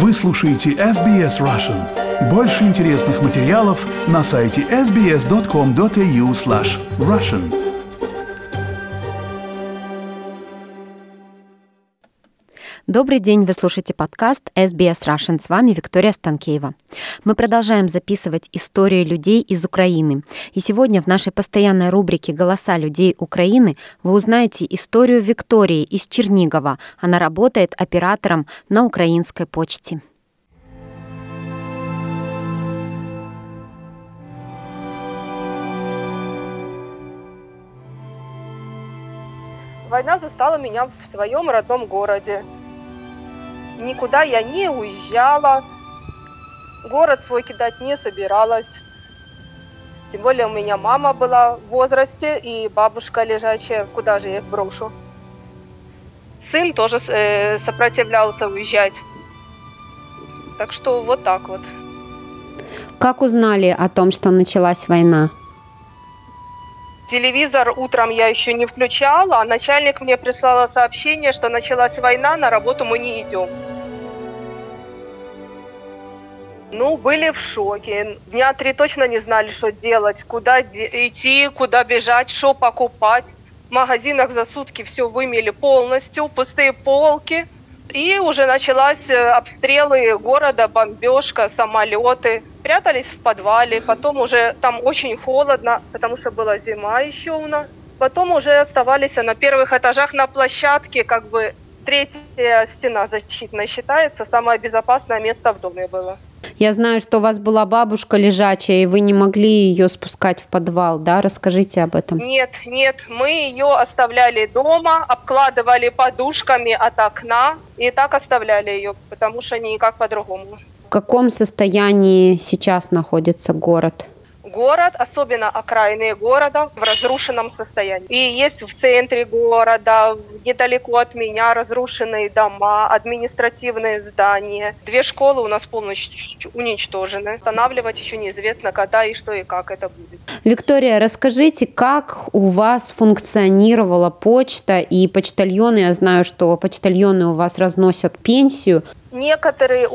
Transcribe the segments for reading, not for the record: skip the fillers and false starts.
Вы слушаете SBS Russian. Больше интересных материалов на сайте sbs.com.au/russian. Добрый день, вы слушаете подкаст SBS Russian. С вами Виктория Станкеева. Мы продолжаем записывать истории людей из Украины. И сегодня в нашей постоянной рубрике «Голоса людей Украины» вы узнаете историю Виктории из Чернигова. Она работает оператором на украинской почте. Война застала меня в своем родном городе. Никуда я не уезжала, город свой кидать не собиралась. Тем более у меня мама была в возрасте и бабушка лежачая, куда же я их брошу. Сын тоже сопротивлялся уезжать. Так что вот так вот. Как узнали о том, что началась война? Телевизор утром я еще не включала, а начальник мне прислал сообщение, что началась война, на работу мы не идем. Были в шоке. Дня 3 точно не знали, что делать, куда идти, куда бежать, что покупать. В магазинах за сутки все вымели полностью, пустые полки. И уже началась обстрелы города, бомбежка, самолеты. Прятались в подвале, потом уже там очень холодно, потому что была зима еще у нас. Потом уже оставались на первых этажах на площадке, третья стена защитная считается, самое безопасное место в доме было. Я знаю, что у вас была бабушка лежачая, и вы не могли ее спускать в подвал, да? Расскажите об этом. Нет, мы ее оставляли дома, обкладывали подушками от окна и так оставляли ее, потому что никак по-другому. В каком состоянии сейчас находится город? Город, особенно окраины города, в разрушенном состоянии. И есть в центре города, недалеко от меня, разрушенные дома, административные здания. 2 школы у нас полностью уничтожены. Восстанавливать еще неизвестно, когда и что и как это будет. Виктория, расскажите, как у вас функционировала почта и почтальоны? Я знаю, что почтальоны у вас разносят пенсию. Некоторые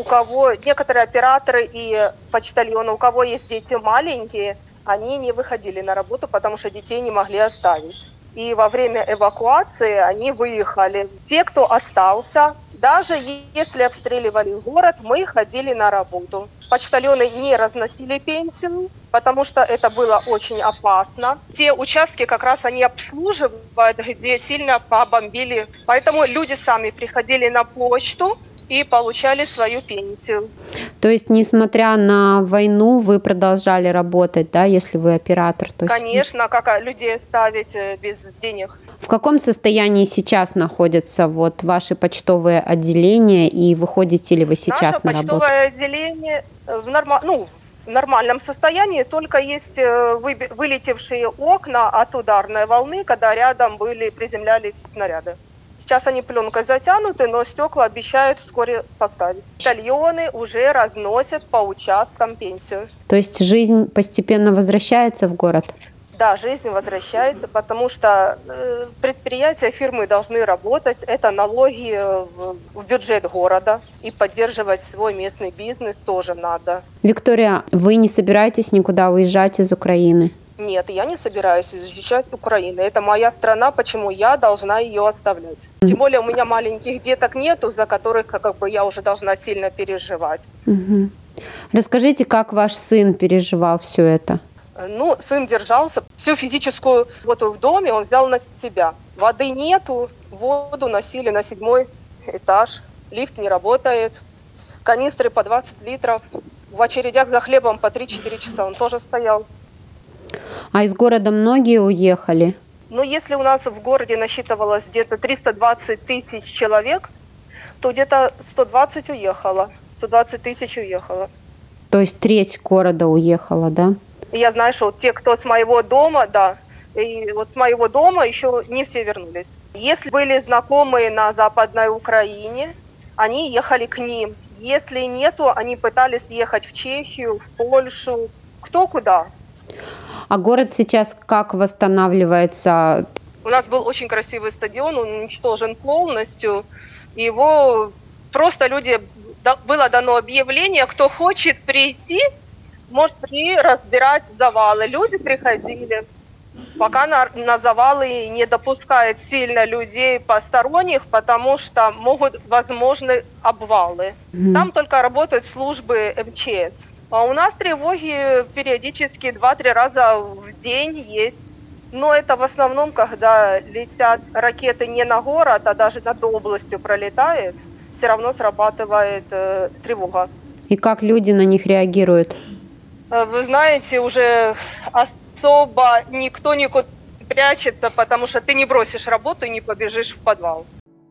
операторы и почтальоны, у кого есть дети маленькие, они не выходили на работу, потому что детей не могли оставить. И во время эвакуации они выехали. Те, кто остался, даже если обстреливали город, мы ходили на работу. Почтальоны не разносили пенсию, потому что это было очень опасно. Те участки как раз они обслуживают, где сильно побомбили. Поэтому люди сами приходили на почту и получали свою пенсию. То есть, несмотря на войну, вы продолжали работать, да, если вы оператор? Конечно, как людей оставить без денег? В каком состоянии сейчас находятся ваши почтовые отделения, и выходите ли вы сейчас на работу? Наше почтовое отделение в нормальном состоянии, только есть вылетевшие окна от ударной волны, когда рядом приземлялись снаряды. Сейчас они пленкой затянуты, но стекла обещают вскоре поставить. Почтальоны уже разносят по участкам пенсию. То есть жизнь постепенно возвращается в город? Да, жизнь возвращается, потому что предприятия, фирмы должны работать. Это налоги в бюджет города. И поддерживать свой местный бизнес тоже надо. Виктория, вы не собираетесь никуда уезжать из Украины? Нет, я не собираюсь изучать Украину. Это моя страна, почему я должна ее оставлять. Тем более у меня маленьких деток нету, за которых я уже должна сильно переживать. Угу. Расскажите, как ваш сын переживал все это? Сын держался. Всю физическую работу в доме он взял на себя. Воды нету, воду носили на 7-й этаж. Лифт не работает. Канистры по 20 литров. В очередях за хлебом по 3-4 часа он тоже стоял. А из города многие уехали? Если у нас в городе насчитывалось где-то 320 тысяч человек, то где-то 120 уехало. 120 тысяч уехало. То есть треть города уехала, да? Я знаю, что те, кто с моего дома, да, и с моего дома еще не все вернулись. Если были знакомые на Западной Украине, они ехали к ним. Если нету, они пытались ехать в Чехию, в Польшу, кто куда. А город сейчас как восстанавливается? У нас был очень красивый стадион, он уничтожен полностью. Его просто люди было дано объявление, кто хочет прийти, может прийти разбирать завалы. Люди приходили. Пока на завалы не допускают сильно людей посторонних, потому что могут возможны обвалы. Там только работают службы МЧС. А у нас тревоги периодически 2-3 раза в день есть. Но это в основном, когда летят ракеты не на город, а даже над областью пролетает, все равно срабатывает тревога. И как люди на них реагируют? Вы знаете, уже особо никто никуда не прячется, потому что ты не бросишь работу и не побежишь в подвал.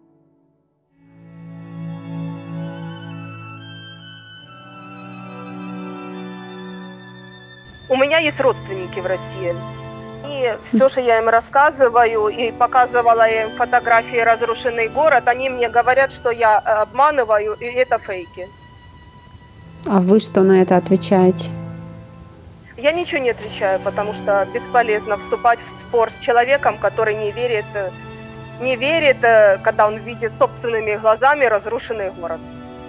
У меня есть родственники в России. И все, что я им рассказываю, и показывала им фотографии разрушенный город, они мне говорят, что я обманываю, и это фейки. А вы что на это отвечаете? Я ничего не отвечаю, потому что бесполезно вступать в спор с человеком, который не верит, когда он видит собственными глазами разрушенный город.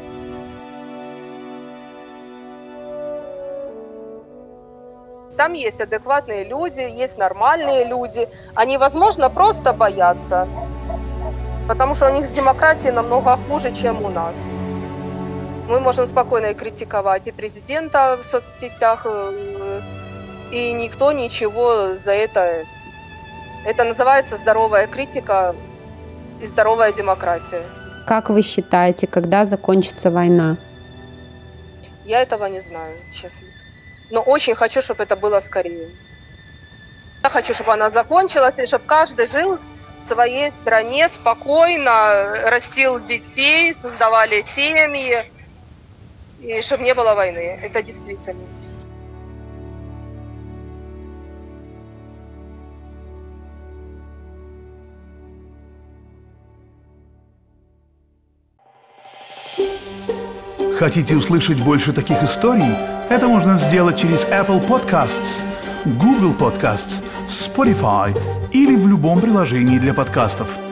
Там есть адекватные люди, есть нормальные люди. Они, возможно, просто боятся, потому что у них с демократией намного хуже, чем у нас. Мы можем спокойно критиковать и президента в соцсетях, и никто ничего за это... Это называется здоровая критика и здоровая демократия. Как вы считаете, когда закончится война? Я этого не знаю, честно. Но очень хочу, чтобы это было скорее. Я хочу, чтобы она закончилась, и чтобы каждый жил в своей стране спокойно, растил детей, создавали семьи, и чтобы не было войны. Это действительно. Хотите услышать больше таких историй? Это можно сделать через Apple Podcasts, Google Podcasts, Spotify или в любом приложении для подкастов.